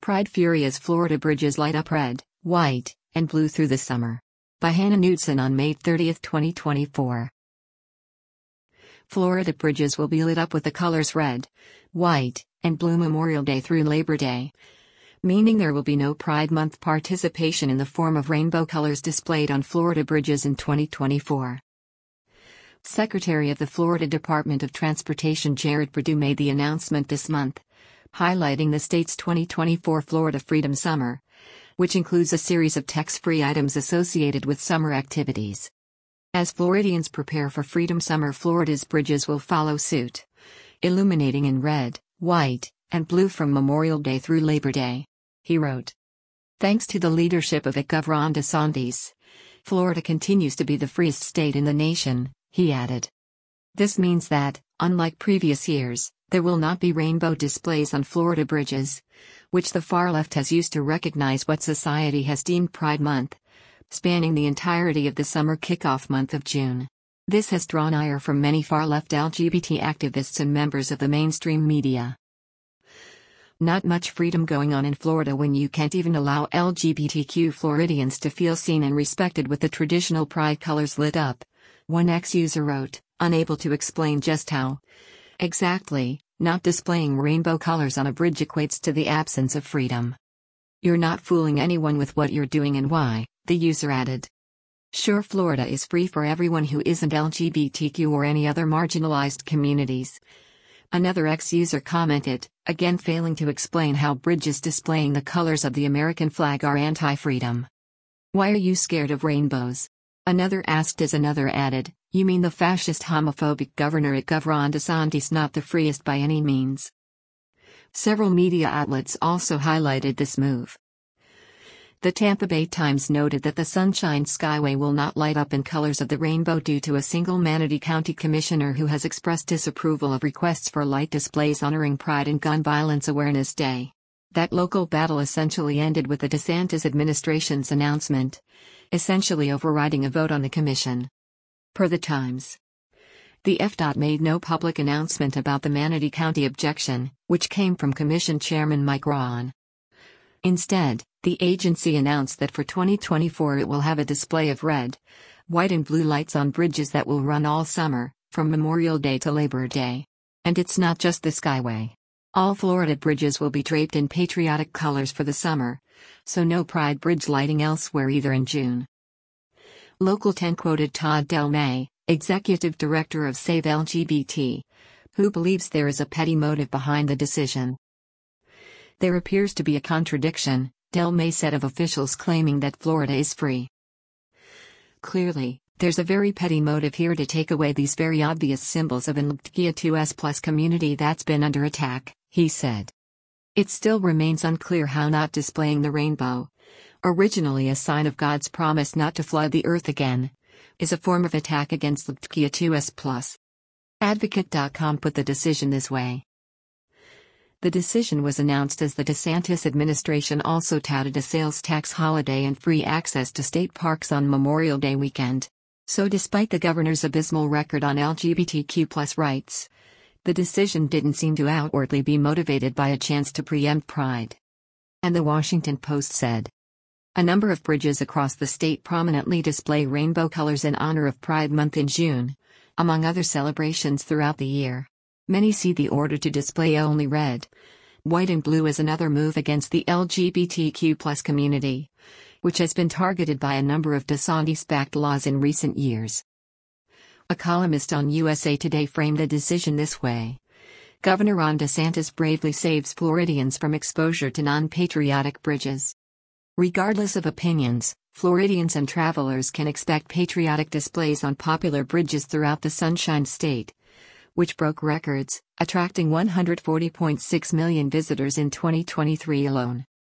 Pride Fury as Florida bridges light up red, white, and blue through the summer. By Hannah Knudsen on May 30, 2024. Florida bridges will be lit up with the colors red, white, and blue Memorial Day through Labor Day, meaning there will be no Pride Month participation in the form of rainbow colors displayed on Florida bridges in 2024. Secretary of the Florida Department of Transportation Jared Perdue made the announcement this month, highlighting the state's 2024 Florida Freedom Summer, which includes a series of tax-free items associated with summer activities. As Floridians prepare for Freedom Summer, Florida's bridges will follow suit, illuminating in red, white, and blue from Memorial Day through Labor Day, he wrote. Thanks to the leadership of Gov. Ron DeSantis, Florida continues to be the freest state in the nation, he added. This means that, unlike previous years, there will not be rainbow displays on Florida bridges, which the far left has used to recognize what society has deemed Pride Month, spanning the entirety of the summer kickoff month of June. This has drawn ire from many far-left LGBT activists and members of the mainstream media. Not much freedom going on in Florida when you can't even allow LGBTQ Floridians to feel seen and respected with the traditional pride colors lit up, one ex-user wrote, unable to explain just how exactly not displaying rainbow colors on a bridge equates to the absence of freedom. You're not fooling anyone with what you're doing and why, the user added. Sure, Florida is free for everyone who isn't LGBTQ or any other marginalized communities. Another ex-user commented, again failing to explain how bridges displaying the colors of the American flag are anti-freedom. Why are you scared of rainbows? Another asked as another added, you mean the fascist homophobic governor Gov. Ron DeSantis not the freest by any means? Several media outlets also highlighted this move. The Tampa Bay Times noted that the Sunshine Skyway will not light up in colors of the rainbow due to a single Manatee County commissioner who has expressed disapproval of requests for light displays honoring Pride and Gun Violence Awareness Day. That local battle essentially ended with the DeSantis administration's announcement, essentially overriding a vote on the commission. Per the Times, the FDOT made no public announcement about the Manatee County objection, which came from Commission Chairman Mike Rahn. Instead, the agency announced that for 2024 it will have a display of red, white and blue lights on bridges that will run all summer, from Memorial Day to Labor Day. And it's not just the Skyway. All Florida bridges will be draped in patriotic colors for the summer, so no Pride bridge lighting elsewhere either in June. Local 10 quoted Todd Delmay, executive director of Save LGBT, who believes there is a petty motive behind the decision. There appears to be a contradiction, Delmay said, of officials claiming that Florida is free. Clearly, there's a very petty motive here to take away these very obvious symbols of an LGBTQ+ community that's been under attack, he said. It still remains unclear how not displaying the rainbow, originally a sign of God's promise not to flood the earth again, is a form of attack against LGBTQ+. Advocate.com put the decision this way. The decision was announced as the DeSantis administration also touted a sales tax holiday and free access to state parks on Memorial Day weekend. So despite the governor's abysmal record on LGBTQ+ rights, the decision didn't seem to outwardly be motivated by a chance to preempt Pride. And the Washington Post said, a number of bridges across the state prominently display rainbow colors in honor of Pride Month in June, among other celebrations throughout the year. Many see the order to display only red, white and blue as another move against the LGBTQ+ community, which has been targeted by a number of DeSantis-backed laws in recent years. A columnist on USA Today framed the decision this way. Governor Ron DeSantis bravely saves Floridians from exposure to non-patriotic bridges. Regardless of opinions, Floridians and travelers can expect patriotic displays on popular bridges throughout the Sunshine State, which broke records, attracting 140.6 million visitors in 2023 alone.